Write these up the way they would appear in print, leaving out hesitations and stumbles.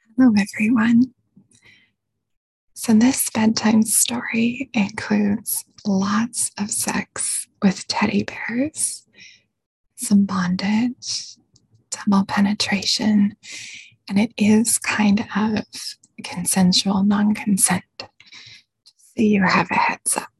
Hello, everyone. So, this bedtime story includes lots of sex with teddy bears, some bondage, double penetration, and it is kind of consensual non consent. So, you have a heads up.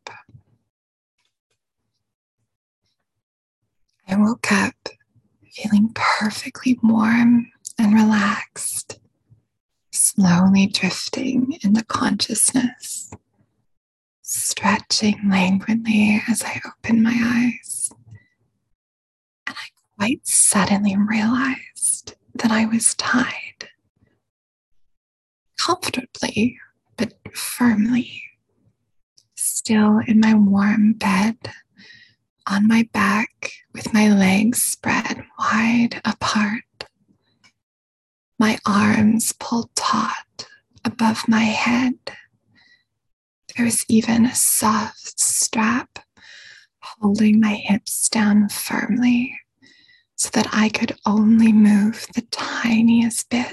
I woke up feeling perfectly warm and relaxed, slowly drifting into consciousness, stretching languidly as I opened my eyes. And I quite suddenly realized that I was tied comfortably but firmly, still in my warm bed, on my back with my legs spread wide apart, my arms pulled taut above my head. There was even a soft strap holding my hips down firmly so that I could only move the tiniest bit.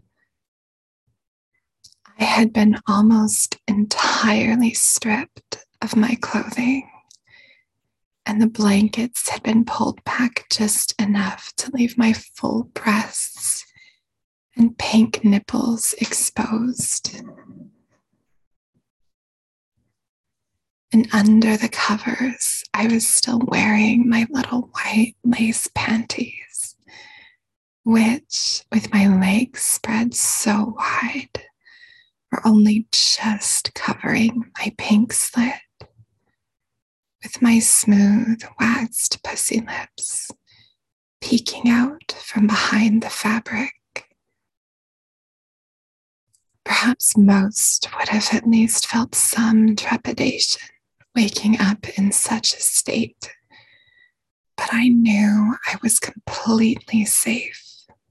I had been almost entirely stripped of my clothing, and the blankets had been pulled back just enough to leave my full breasts and pink nipples exposed. And under the covers, I was still wearing my little white lace panties, which, with my legs spread so wide, were only just covering my pink slit, with my smooth, waxed pussy lips peeking out from behind the fabric. Perhaps most would have at least felt some trepidation waking up in such a state, but I knew I was completely safe.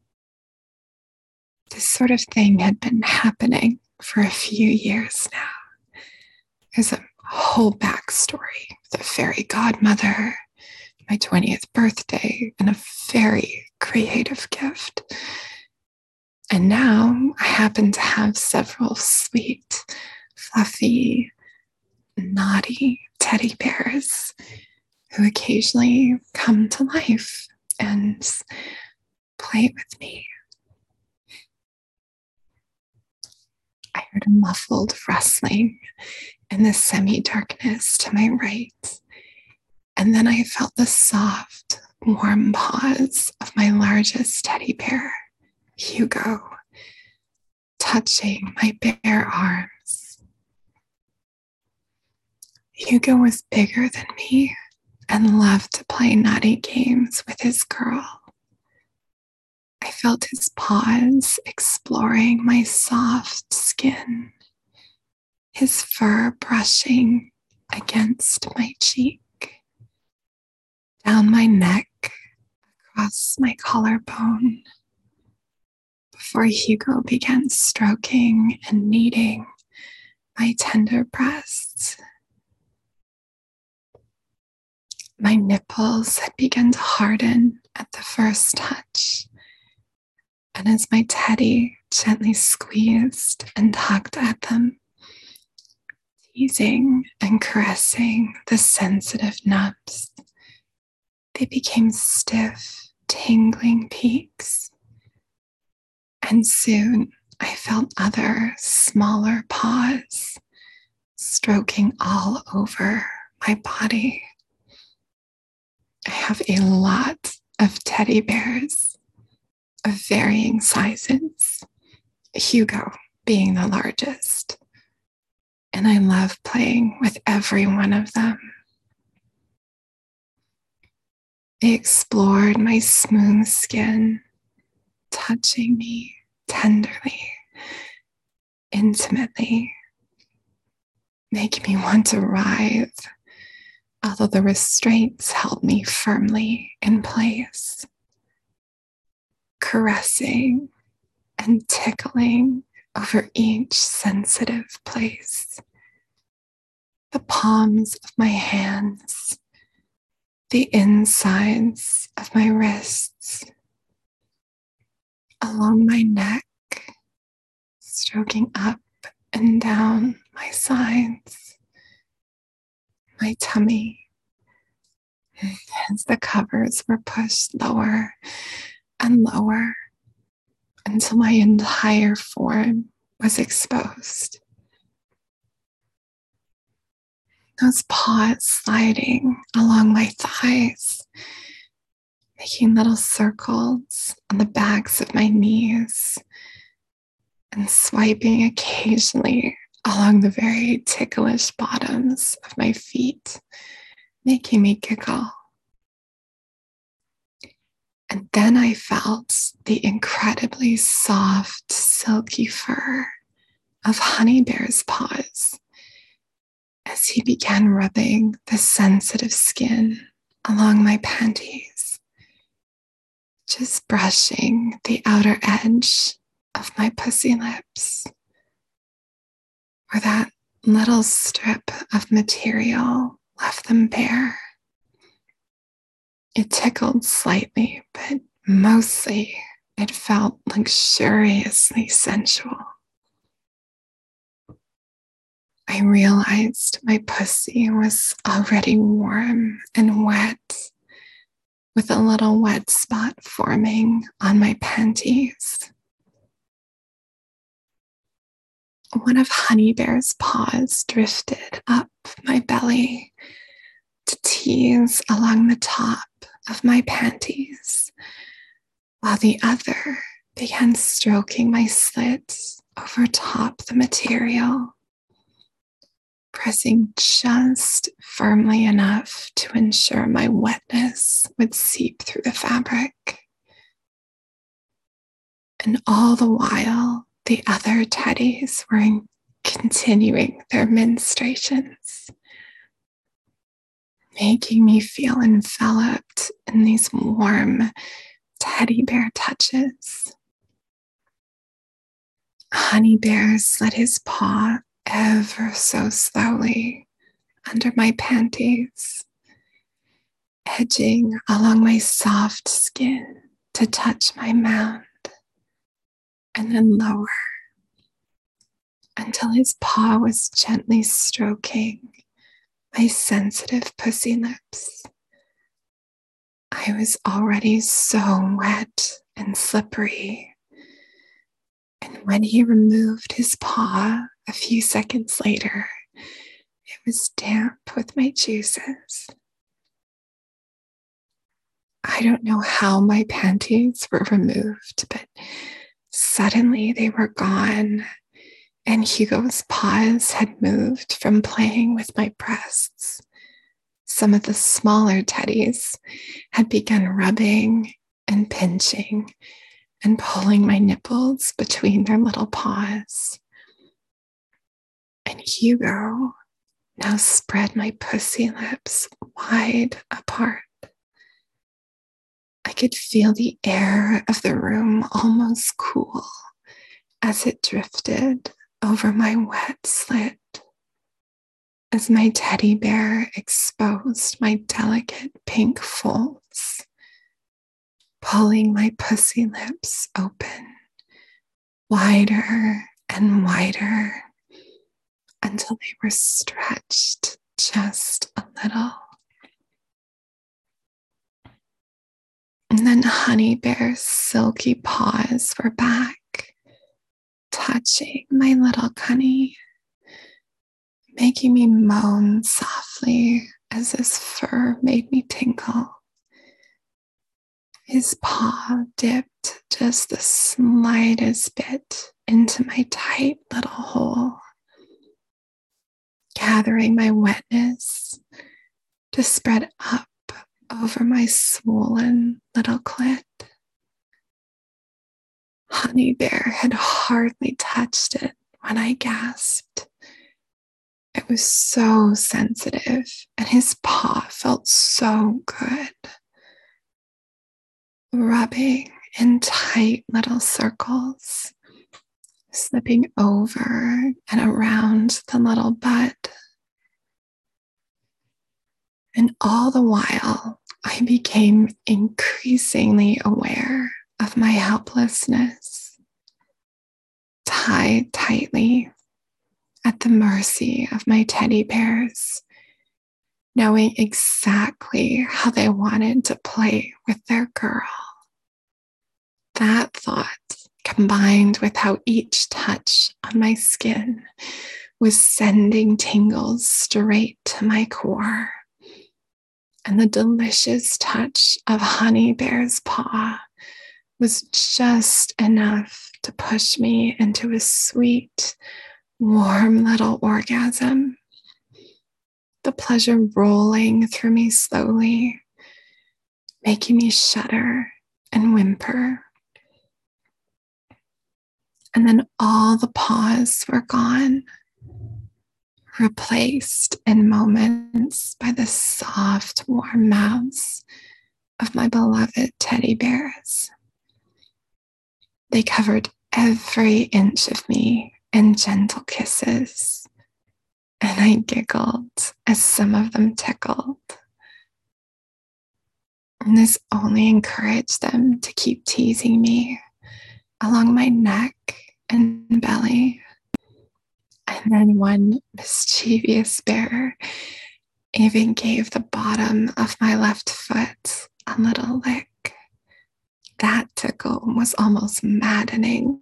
This sort of thing had been happening for a few years now. There's a whole backstory with a fairy godmother, my 20th birthday, and a very creative gift. And now I happen to have several sweet, fluffy, naughty teddy bears who occasionally come to life and play with me. I heard a muffled rustling in the semi-darkness to my right, and then I felt the soft, warm paws of my largest teddy bear, Hugo, touching my bare arms. Hugo was bigger than me and loved to play naughty games with his girl. I felt his paws exploring my soft skin, his fur brushing against my cheek, down my neck, across my collarbone, before Hugo began stroking and kneading my tender breasts. My nipples had begun to harden at the first touch, and as my teddy gently squeezed and tugged at them, teasing and caressing the sensitive nubs, they became stiff, tingling peaks. And soon I felt other smaller paws stroking all over my body. I have a lot of teddy bears of varying sizes, Hugo being the largest. And I love playing with every one of them. They explored my smooth skin, touching me tenderly, intimately, making me want to writhe, although the restraints held me firmly in place, caressing and tickling over each sensitive place. The palms of my hands, the insides of my wrists, along my neck, stroking up and down my sides, my tummy, as the covers were pushed lower and lower until my entire form was exposed. Those paws sliding along my thighs, making little circles on the backs of my knees, and swiping occasionally along the very ticklish bottoms of my feet, making me giggle. And then I felt the incredibly soft, silky fur of Honey Bear's paws as he began rubbing the sensitive skin along my panties, just brushing the outer edge of my pussy lips, where that little strip of material left them bare. It tickled slightly, but mostly it felt luxuriously sensual. I realized my pussy was already warm and wet, with a little wet spot forming on my panties. One of Honey Bear's paws drifted up my belly to tease along the top of my panties, while the other began stroking my slits over top the material, pressing just firmly enough to ensure my wetness would seep through the fabric. And all the while, the other teddies were continuing their menstruations, making me feel enveloped in these warm teddy bear touches. Honey Bear slid his paw ever so slowly under my panties, edging along my soft skin to touch my mound, and then lower until his paw was gently stroking my sensitive pussy lips. I was already so wet and slippery, and when he removed his paw a few seconds later, it was damp with my juices. I don't know how my panties were removed, but suddenly they were gone, and Hugo's paws had moved from playing with my breasts. Some of the smaller teddies had begun rubbing and pinching and pulling my nipples between their little paws. And Hugo now spread my pussy lips wide apart. I could feel the air of the room almost cool as it drifted over my wet slit, as my teddy bear exposed my delicate pink folds, pulling my pussy lips open wider and wider until they were stretched just a little. And then Honey Bear's silky paws were back, touching my little cunny, making me moan softly as his fur made me tingle. His paw dipped just the slightest bit into my tight little hole, gathering my wetness to spread up over my swollen little clit. Honey Bear had hardly touched it when I gasped. It was so sensitive, and his paw felt so good, rubbing in tight little circles, slipping over and around the little butt. And all the while, I became increasingly aware of my helplessness. tied tightly at the mercy of my teddy bears, knowing exactly how they wanted to play with their girl. That thought, combined with how each touch on my skin was sending tingles straight to my core, and the delicious touch of Honey Bear's paw was just enough to push me into a sweet, warm little orgasm. The pleasure rolling through me slowly, making me shudder and whimper. And then all the paws were gone, replaced in moments by the soft, warm mouths of my beloved teddy bears. They covered every inch of me in gentle kisses, and I giggled as some of them tickled. And this only encouraged them to keep teasing me along my neck and belly. And then one mischievous bear even gave the bottom of my left foot a little lick. That tickle was almost maddening.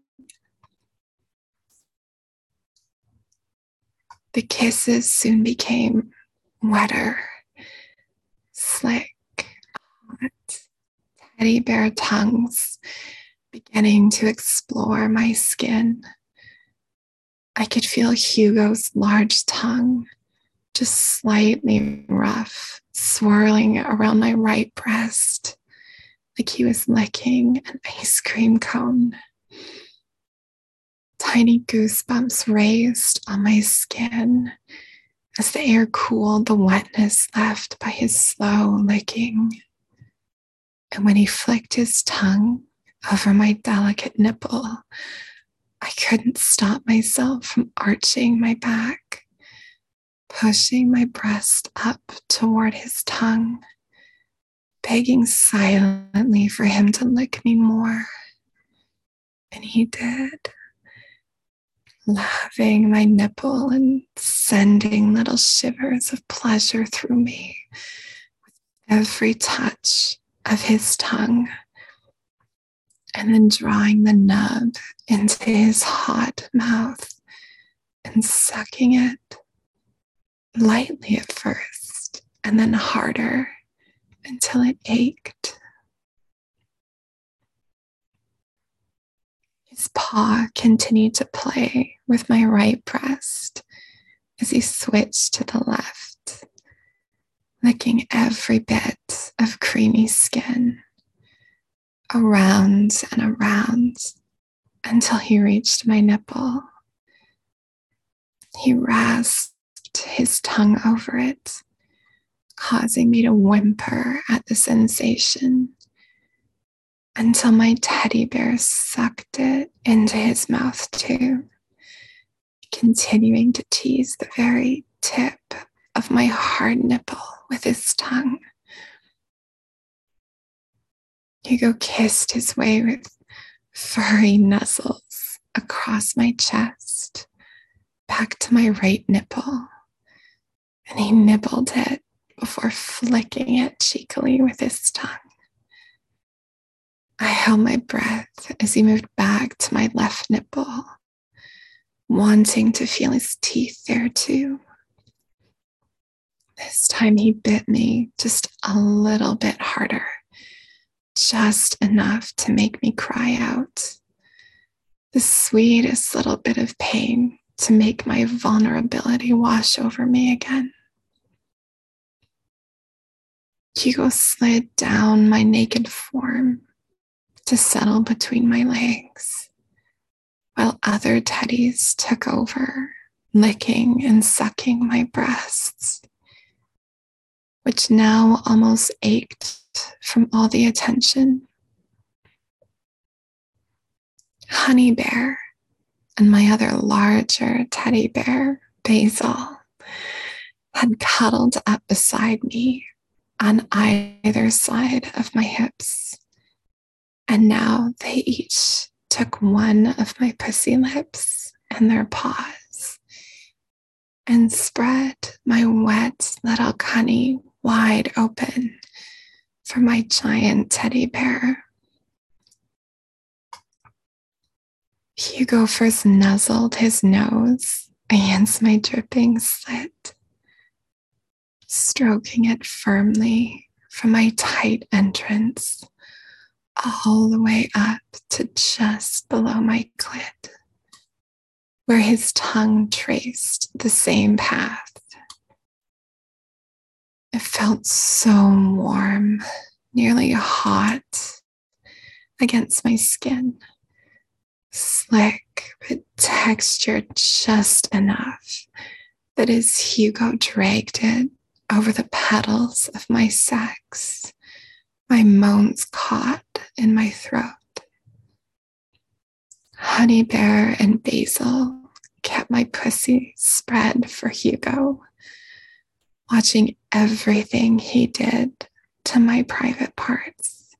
The kisses soon became wetter, slick, hot, teddy bear tongues beginning to explore my skin. I could feel Hugo's large tongue, just slightly rough, swirling around my right breast, like he was licking an ice cream cone. Tiny goosebumps raised on my skin as the air cooled the wetness left by his slow licking. And when he flicked his tongue over my delicate nipple, I couldn't stop myself from arching my back, pushing my breast up toward his tongue, begging silently for him to lick me more. And he did, laving my nipple and sending little shivers of pleasure through me with every touch of his tongue, and then drawing the nub into his hot mouth and sucking it lightly at first and then harder until it ached. His paw continued to play with my right breast as he switched to the left, licking every bit of creamy skin around and around until he reached my nipple. He rasped his tongue over it, causing me to whimper at the sensation until my teddy bear sucked it into his mouth too, continuing to tease the very tip of my hard nipple with his tongue. Hugo kissed his way with furry nuzzles across my chest, back to my right nipple, and he nibbled it before flicking it cheekily with his tongue. I held my breath as he moved back to my left nipple, wanting to feel his teeth there too. This time he bit me just a little bit harder, just enough to make me cry out. The sweetest little bit of pain to make my vulnerability wash over me again. Hugo slid down my naked form to settle between my legs, while other teddies took over, licking and sucking my breasts, which now almost ached from all the attention. Honey Bear and my other larger teddy bear, Basil, had cuddled up beside me on either side of my hips. And now they each took one of my pussy lips in their paws and spread my wet little cunny wide open for my giant teddy bear. Hugo first nuzzled his nose against my dripping slit, stroking it firmly from my tight entrance all the way up to just below my clit, where his tongue traced the same path. It felt so warm, nearly hot against my skin, slick but textured just enough that as Hugo dragged it over the petals of my sex, my moans caught in my throat. Honey Bear and Basil kept my pussy spread for Hugo, watching everything he did to my private parts.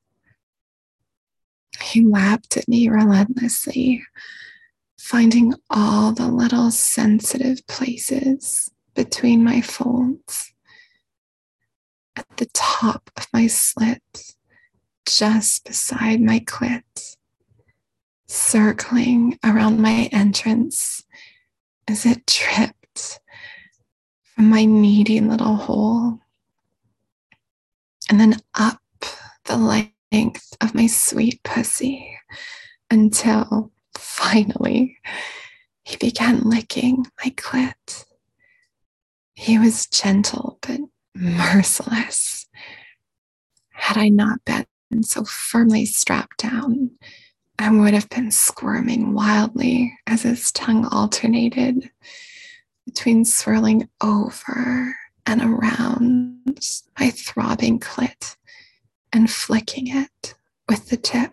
He lapped at me relentlessly, finding all the little sensitive places between my folds, at the top of my slit, just beside my clit, circling around my entrance as it dripped from my needy little hole, and then up the length of my sweet pussy until finally he began licking my clit. He was gentle but merciless. Had I not been so firmly strapped down, I would have been squirming wildly as his tongue alternated between swirling over and around my throbbing clit and flicking it with the tip.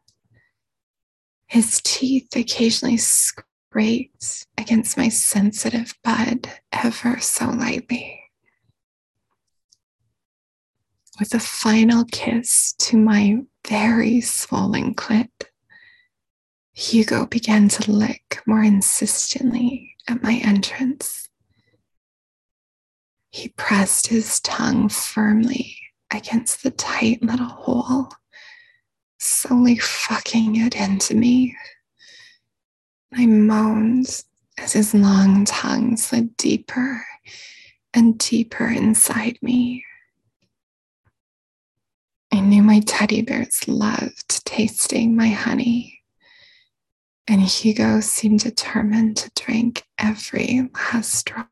His teeth occasionally scraped against my sensitive bud ever so lightly. With a final kiss to my very swollen clit, Hugo began to lick more insistently at my entrance. He pressed his tongue firmly against the tight little hole, slowly fucking it into me. I moaned as his long tongue slid deeper and deeper inside me. I knew my teddy bears loved tasting my honey, and Hugo seemed determined to drink every last drop.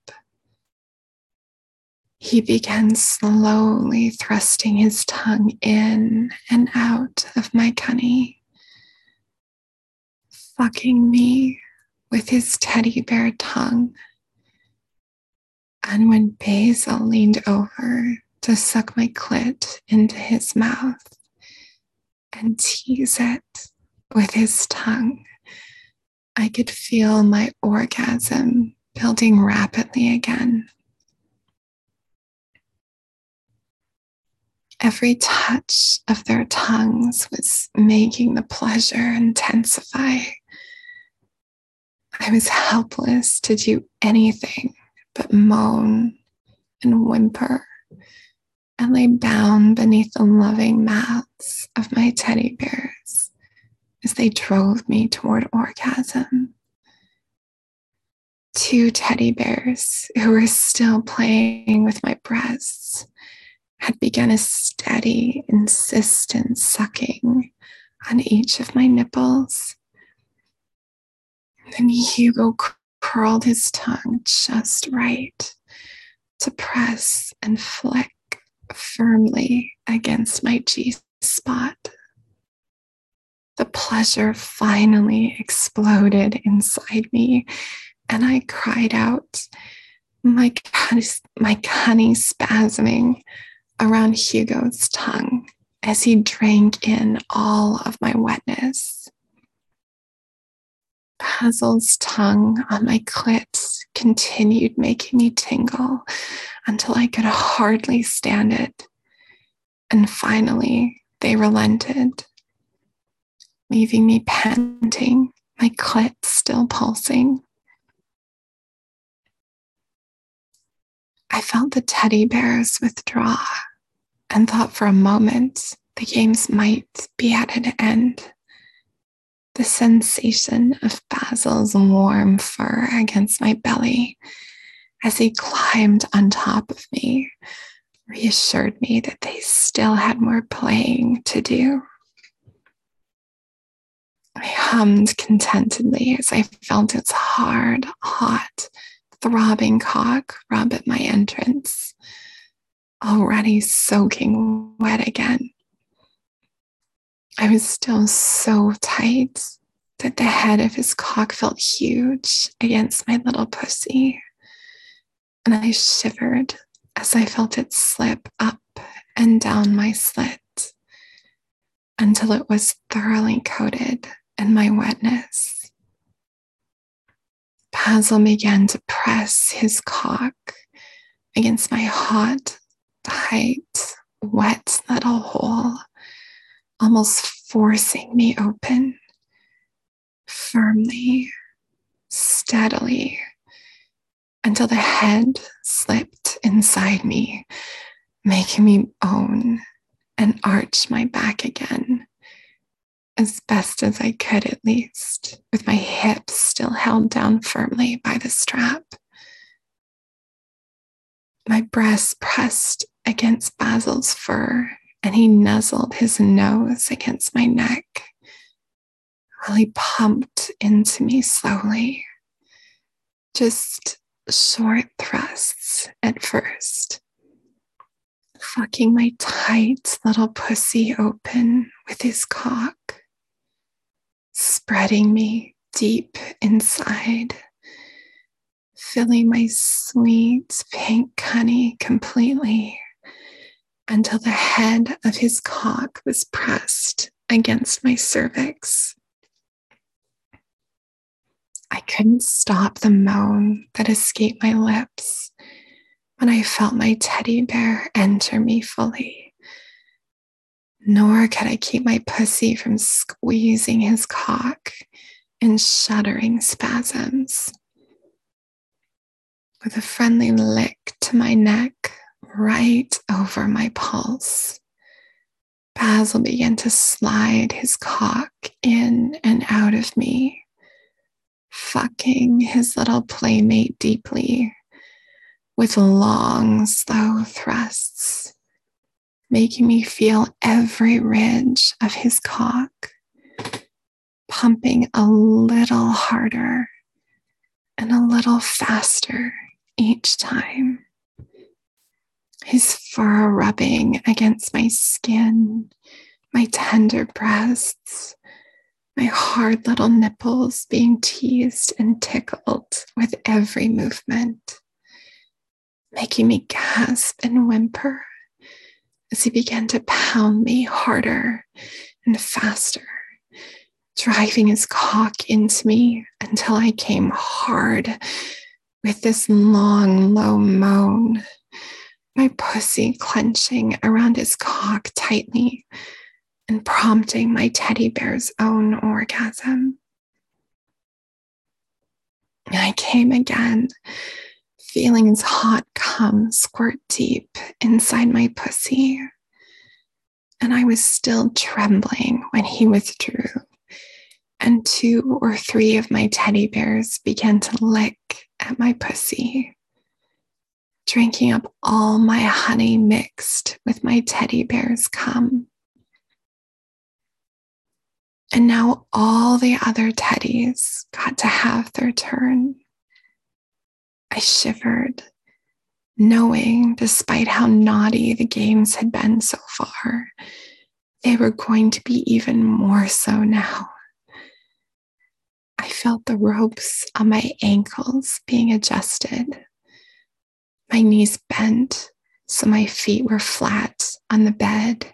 He began slowly thrusting his tongue in and out of my cunny, fucking me with his teddy bear tongue. And when Basil leaned over to suck my clit into his mouth and tease it with his tongue, I could feel my orgasm building rapidly again. Every touch of their tongues was making the pleasure intensify. I was helpless to do anything but moan and whimper and lay bound beneath the loving mouths of my teddy bears as they drove me toward orgasm. Two teddy bears who were still playing with my breasts had begun a steady, insistent sucking on each of my nipples. Then Hugo curled his tongue just right to press and flick firmly against my G-spot. The pleasure finally exploded inside me, and I cried out, my cunny spasming around Hugo's tongue as he drank in all of my wetness. Basil's tongue on my clit continued making me tingle until I could hardly stand it. And finally, they relented. leaving me panting, my clit still pulsing. I felt the teddy bears withdraw and thought for a moment the games might be at an end. The sensation of Basil's warm fur against my belly as he climbed on top of me reassured me that they still had more playing to do. I hummed contentedly as I felt its hard, hot, throbbing cock rub at my entrance, already soaking wet again. I was still so tight that the head of his cock felt huge against my little pussy, and I shivered as I felt it slip up and down my slit until it was thoroughly coated in my wetness. Basil began to press his cock against my hot, tight, wet little hole, almost forcing me open, firmly, steadily, until the head slipped inside me, making me moan and arch my back again, as best as I could at least, with my hips still held down firmly by the strap. My breast pressed against Basil's fur, and he nuzzled his nose against my neck while he pumped into me slowly, just short thrusts at first, fucking my tight little pussy open with his cock, spreading me deep inside, filling my sweet pink honey completely until the head of his cock was pressed against my cervix. I couldn't stop the moan that escaped my lips when I felt my teddy bear enter me fully, nor could I keep my pussy from squeezing his cock in shuddering spasms. With a friendly lick to my neck, right over my pulse, Basil began to slide his cock in and out of me, fucking his little playmate deeply with long, slow thrusts, making me feel every ridge of his cock, pumping a little harder and a little faster each time. His fur rubbing against my skin, my tender breasts, my hard little nipples being teased and tickled with every movement, making me gasp and whimper as he began to pound me harder and faster, driving his cock into me until I came hard with this long, low moan, my pussy clenching around his cock tightly and prompting my teddy bear's own orgasm. And I came again, feeling his hot cum squirt deep inside my pussy. And I was still trembling when he withdrew, and 2 or 3 of my teddy bears began to lick at my pussy, drinking up all my honey mixed with my teddy bear's cum. And now all the other teddies got to have their turn. I shivered, knowing, despite how naughty the games had been so far, they were going to be even more so now. I felt the ropes on my ankles being adjusted. My knees bent so my feet were flat on the bed,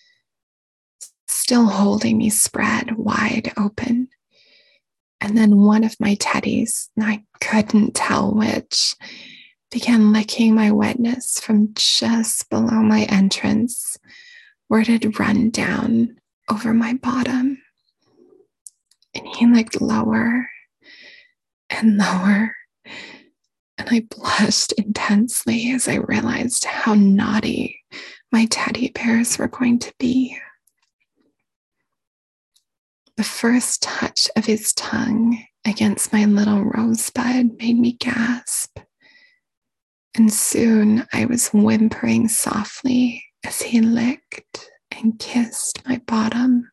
still holding me spread wide open. And then one of my teddies, and I couldn't tell which, began licking my wetness from just below my entrance, where it had run down over my bottom. he looked lower and lower, and I blushed intensely as I realized how naughty my teddy bears were going to be. The first touch of his tongue against my little rosebud made me gasp, and soon I was whimpering softly as he licked and kissed my bottom.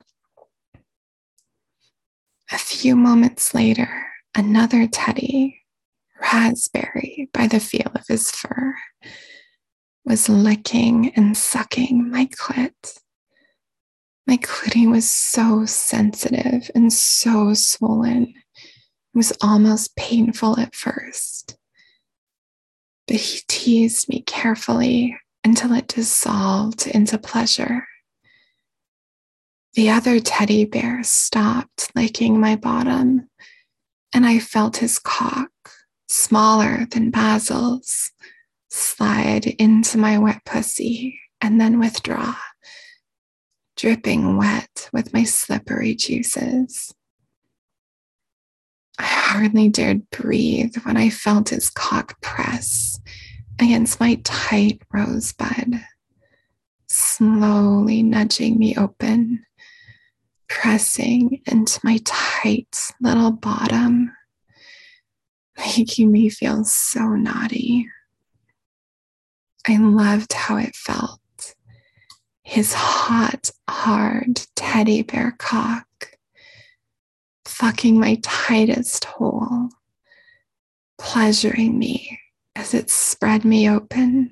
A few moments later, another teddy, Raspberry by the feel of his fur, was licking and sucking my clit. My clitty was so sensitive and so swollen. It was almost painful at first. But he teased me carefully until it dissolved into pleasure. The other teddy bear stopped licking my bottom, and I felt his cock, smaller than Basil's, slide into my wet pussy and then withdraw, dripping wet with my slippery juices. I hardly dared breathe when I felt his cock press against my tight rosebud, slowly nudging me open, pressing into my tight little bottom, making me feel so naughty. I loved how it felt. His hot, hard teddy bear cock, fucking my tightest hole, pleasuring me as it spread me open.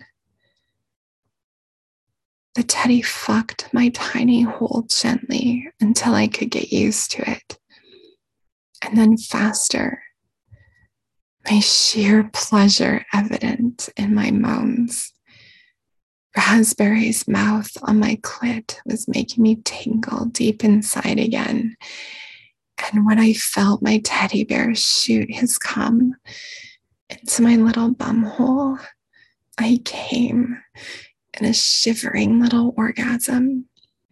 The teddy fucked my tiny hole gently until I could get used to it, and then faster, my sheer pleasure evident in my moans. Raspberry's mouth on my clit was making me tingle deep inside again. And when I felt my teddy bear shoot his cum into my little bumhole, I came in a shivering little orgasm.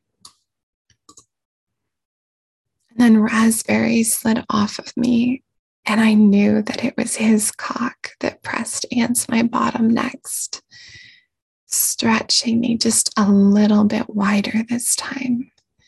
And then Raspberry slid off of me, and I knew that it was his cock that pressed against my bottom next, stretching me just a little bit wider this time.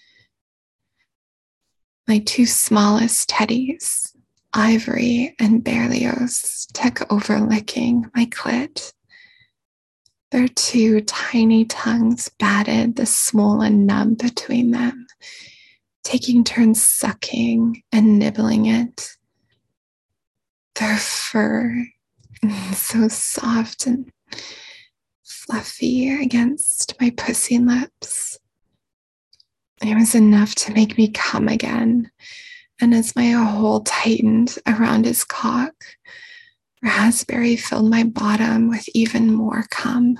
My two smallest teddies, Ivory and Berlioz, took over licking my clit. Their two tiny tongues batted the swollen nub between them, taking turns sucking and nibbling it. Their fur, so soft and fluffy against my pussy lips. It was enough to make me come again, and as my hole tightened around his cock, Raspberry filled my bottom with even more cum.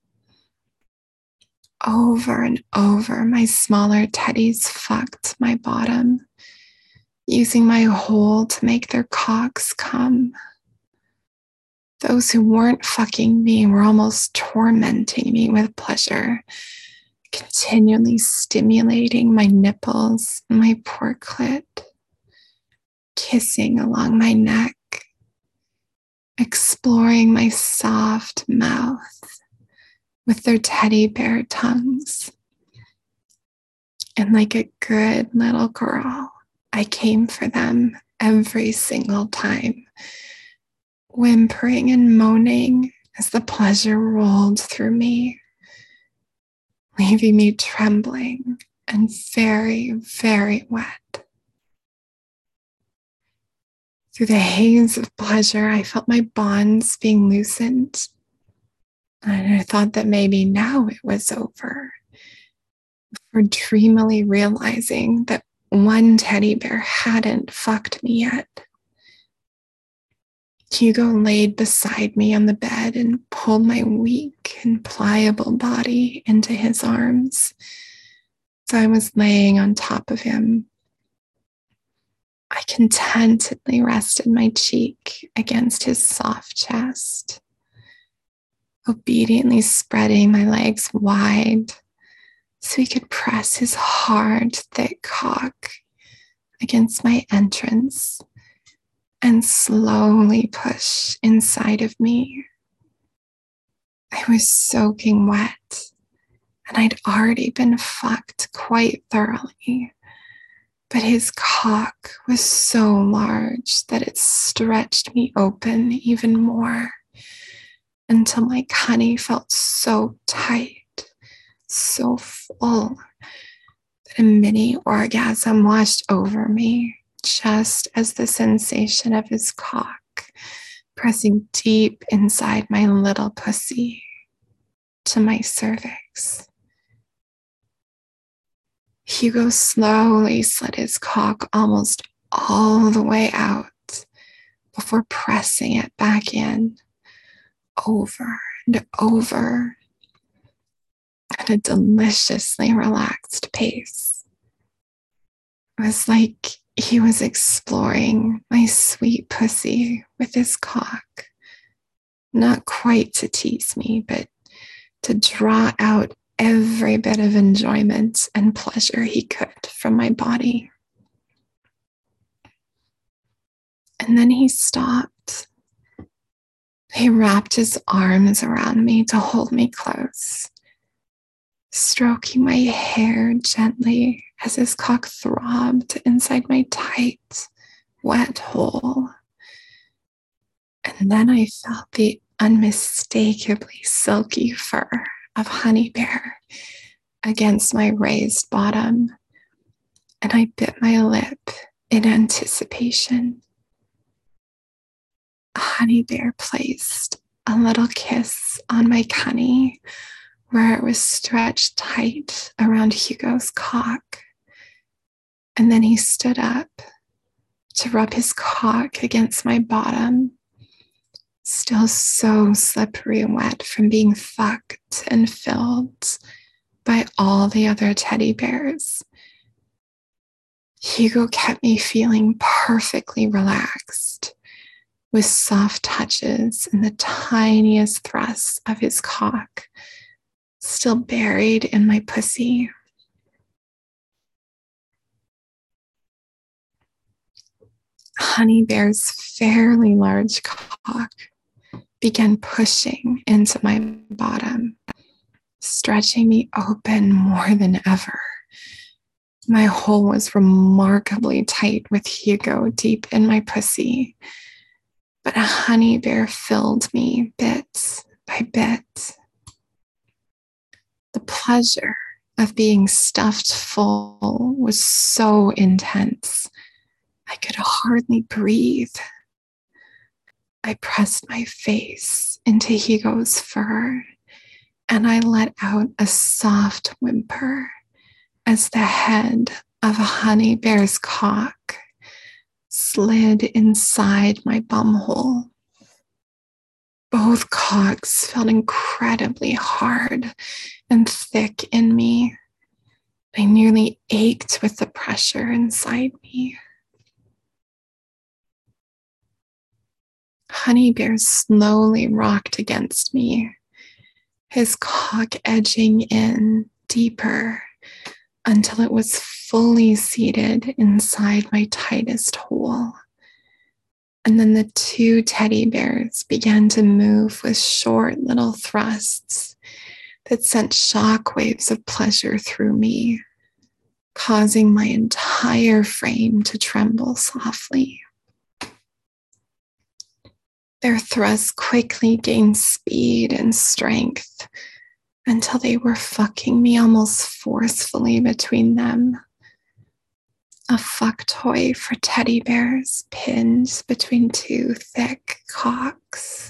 Over and over, my smaller teddies fucked my bottom, using my hole to make their cocks come. Those who weren't fucking me were almost tormenting me with pleasure, continually stimulating my nipples and my poor clit, kissing along my neck, exploring my soft mouth with their teddy bear tongues. And like a good little girl, I came for them every single time, whimpering and moaning as the pleasure rolled through me, leaving me trembling and very, very wet. Through the haze of pleasure, I felt my bonds being loosened, and I thought that maybe now it was over, before dreamily realizing that one teddy bear hadn't fucked me yet. Hugo laid beside me on the bed and pulled my weak and pliable body into his arms. So I was laying on top of him. I contentedly rested my cheek against his soft chest, obediently spreading my legs wide so he could press his hard, thick cock against my entrance and slowly push inside of me. I was soaking wet, and I'd already been fucked quite thoroughly. But his cock was so large that it stretched me open even more until my cunny felt so tight, so full, that a mini orgasm washed over me just as the sensation of his cock pressing deep inside my little pussy to my cervix. Hugo slowly slid his cock almost all the way out before pressing it back in, over and over, at a deliciously relaxed pace. It was like he was exploring my sweet pussy with his cock, not quite to tease me, but to draw out every bit of enjoyment and pleasure he could from my body. And then he stopped. He wrapped his arms around me to hold me close, stroking my hair gently as his cock throbbed inside my tight, wet hole. And then I felt the unmistakably silky fur of Honey Bear against my raised bottom, and I bit my lip in anticipation. Honey Bear placed a little kiss on my cunny where it was stretched tight around Hugo's cock, and then he stood up to rub his cock against my bottom, still so slippery and wet from being fucked and filled by all the other teddy bears. Hugo kept me feeling perfectly relaxed, with soft touches and the tiniest thrusts of his cock still buried in my pussy. Honey Bear's fairly large cock began pushing into my bottom, stretching me open more than ever. My hole was remarkably tight with Hugo deep in my pussy, but a Honey Bear filled me bit by bit. The pleasure of being stuffed full was so intense, I could hardly breathe. I pressed my face into Hugo's fur, and I let out a soft whimper as the head of a Honey Bear's cock slid inside my bumhole. Both cocks felt incredibly hard and thick in me. I nearly ached with the pressure inside me. Honey Bear slowly rocked against me, his cock edging in deeper until it was fully seated inside my tightest hole. And then the two teddy bears began to move with short little thrusts that sent shockwaves of pleasure through me, causing my entire frame to tremble softly. Their thrusts quickly gained speed and strength until they were fucking me almost forcefully between them. A fuck toy for teddy bears pinned between two thick cocks.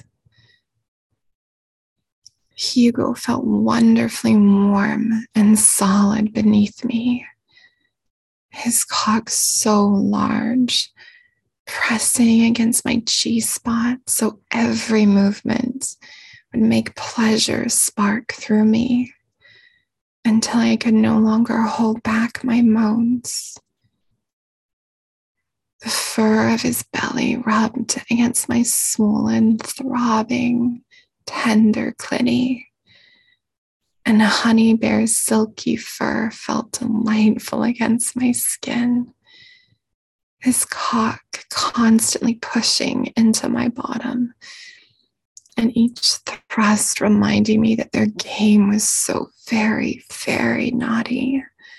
Hugo felt wonderfully warm and solid beneath me, his cock so large, pressing against my G-spot so every movement would make pleasure spark through me until I could no longer hold back my moans. The fur of his belly rubbed against my swollen, throbbing, tender clitty, and Honey Bear's silky fur felt delightful against my skin his cock constantly pushing into my bottom, and each thrust reminding me that their game was so very, very naughty.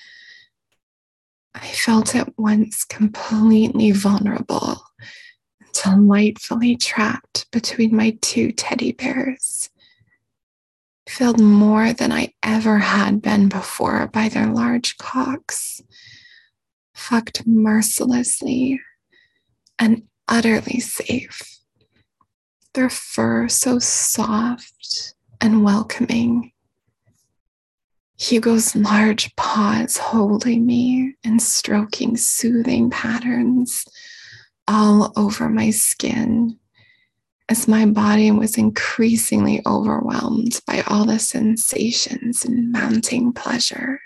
I felt at once completely vulnerable, delightfully trapped between my two teddy bears, filled more than I ever had been before by their large cocks, fucked mercilessly and utterly safe, their fur so soft and welcoming, Hugo's large paws holding me and stroking soothing patterns all over my skin as my body was increasingly overwhelmed by all the sensations and mounting pleasure.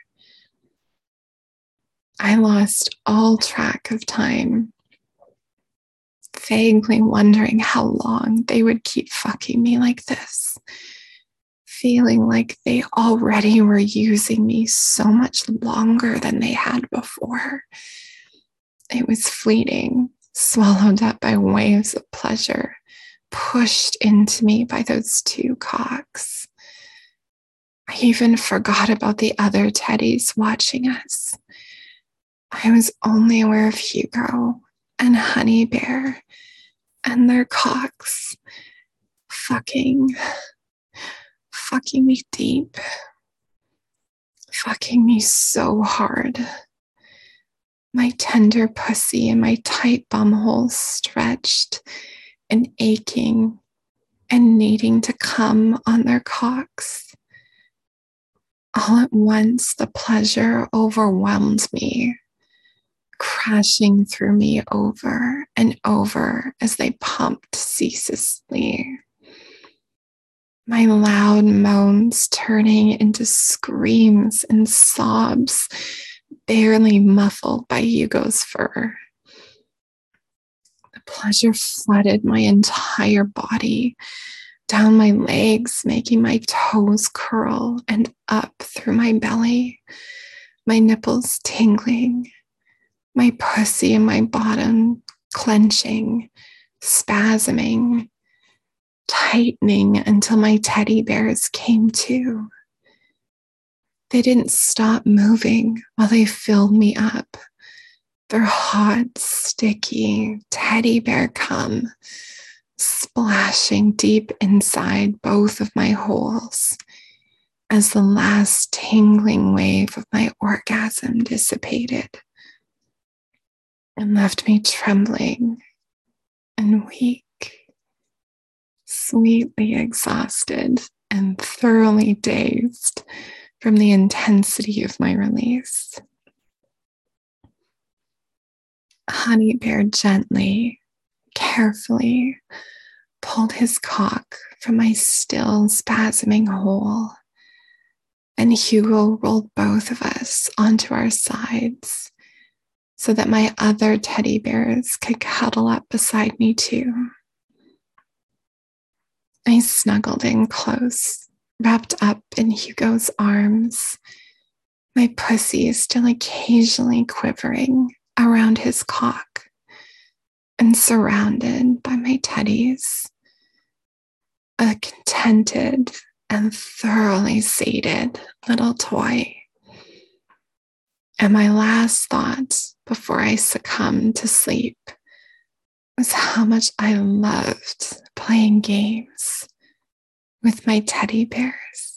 I lost all track of time, vaguely wondering how long they would keep fucking me like this, feeling like they already were using me so much longer than they had before. It was fleeting, swallowed up by waves of pleasure, pushed into me by those two cocks. I even forgot about the other teddies watching us. I was only aware of Hugo and Honey Bear and their cocks fucking me deep, fucking me so hard. My tender pussy and my tight bumhole stretched and aching and needing to come on their cocks. All at once, the pleasure overwhelmed me, crashing through me over and over as they pumped ceaselessly. My loud moans turning into screams and sobs, barely muffled by Hugo's fur. The pleasure flooded my entire body, down my legs, making my toes curl, and up through my belly, my nipples tingling, my pussy and my bottom clenching, spasming, tightening until my teddy bears came to. They didn't stop moving while they filled me up. Their hot, sticky teddy bear cum splashing deep inside both of my holes as the last tingling wave of my orgasm dissipated and left me trembling and weak, sweetly exhausted and thoroughly dazed from the intensity of my release. Honey Bear gently, carefully pulled his cock from my still spasming hole, and Hugo rolled both of us onto our sides so that my other teddy bears could cuddle up beside me too. I snuggled in close, wrapped up in Hugo's arms, my pussy still occasionally quivering around his cock, and surrounded by my teddies, a contented and thoroughly sated little toy. And my last thought before I succumbed to sleep was how much I loved playing games with my teddy bears.